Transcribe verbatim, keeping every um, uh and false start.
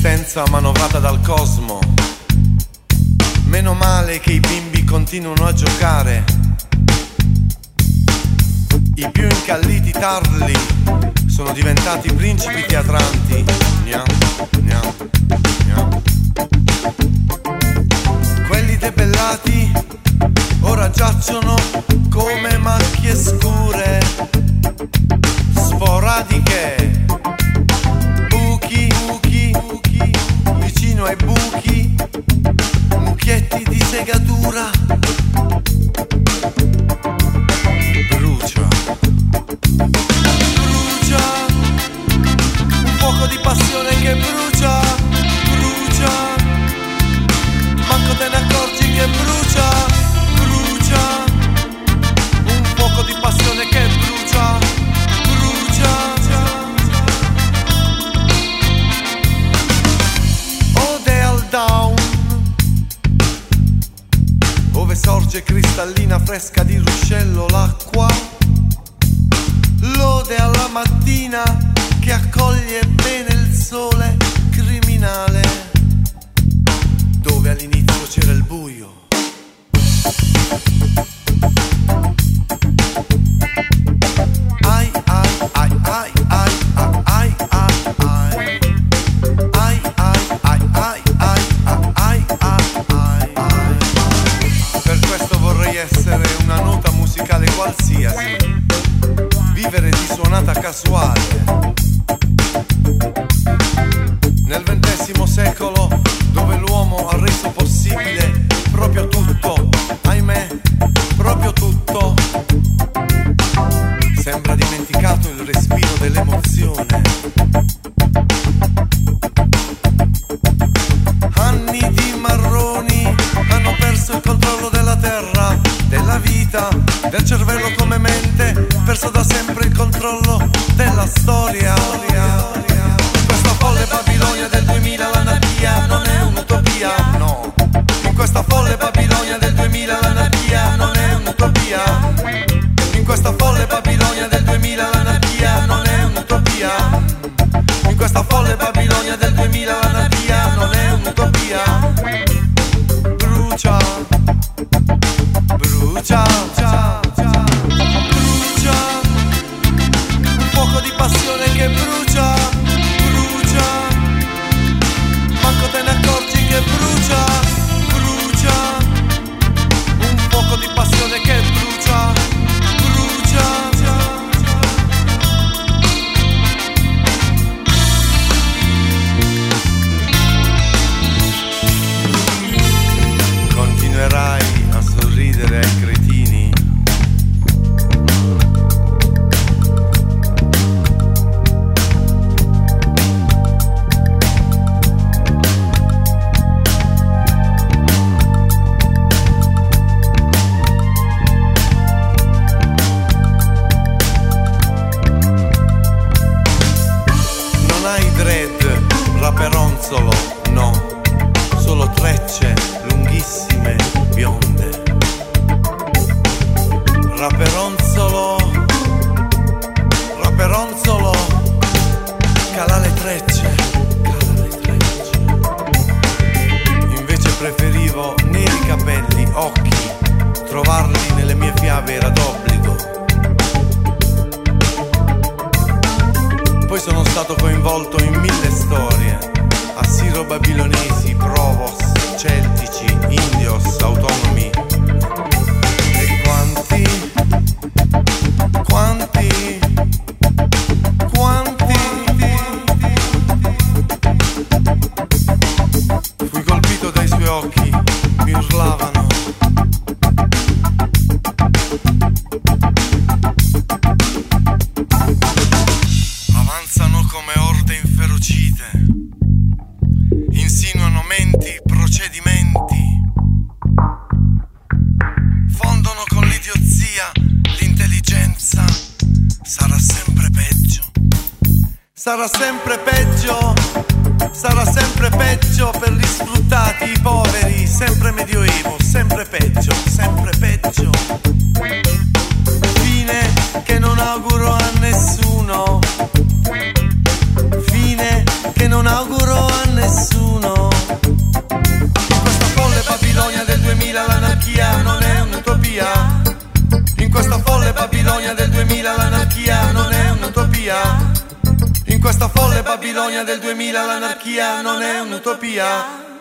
esistenza manovrata dal cosmo. Meno male che i bimbi continuano a giocare. I più incalliti tarli sono diventati principi teatranti. Gnam, gnam, gnam. Quelli debellati ora giacciono come macchie scure, sporadiche, buchi, buchi, buchi, vicino ai buchi, mucchietti di segatura. Brucia, brucia, un fuoco di passione che brucia, brucia, manco te ne accorgi che brucia, brucia, un fuoco di passione che brucia, brucia. Ode al down, ove sorge cristallina fresca di ruscello l'acqua. Lode alla mattina che accoglie bene il sole criminale, dove all'inizio c'era il buio. Ai ai ai ai ai ai ai ai ai ai ai ai ai ai. Per questo vorrei essere una nota musicale qualsiasi, vivere di suonata casuale. Nel ventesimo secolo, dove l'uomo ha reso possibile proprio tutto, ahimè, proprio tutto, sembra dimenticato il respiro dell'emozione. Anni di marroni hanno perso il controllo della terra, della vita, del cervello come mente, perso da sempre il controllo della storia. Questa folle Babilonia del duemila l'anarchia non è un'utopia, no. In questa folle Babilonia del duemila l'anarchia non è un'utopia. In questa folle Babilonia del duemila l'anarchia non è un'utopia. In questa folle Babilonia del duemila l'anarchia non è un'utopia. Brucia, brucia, brucia, un fuoco di passione che brucia, brucia, manco te ne accorgi che brucia, brucia, un fuoco di passione che brucia, brucia. Continuerai a sorridere ai cretini. Non hai dread, raperonzolo, no, solo trecce lunghissime, bionde. Raperonzolo, raperonzolo, cala le trecce, cala le trecce. Invece preferivo neri capelli, occhi, trovarli nelle mie fiabe era d'obbligo. Poi sono stato coinvolto in mille storie, assiro-babilonesi, provos, celtici, indios, autonomi. E quanti, quanti, quanti. Fui colpito dai suoi occhi, mi urlavano. Avanzano come orde inferocite, insinuano menti, procedimenti, fondono con l'idiozia, l'intelligenza. Sarà sempre peggio, sarà sempre peggio, sarà sempre peggio per gli sfruttati, i poveri, sempre medioevo, sempre peggio, sempre peggio. Fine che non auguro a nessuno, fine che non auguro a nessuno. Babilonia del duemila l'anarchia non è un'utopia. In questa folle Babilonia del duemila l'anarchia non è un'utopia.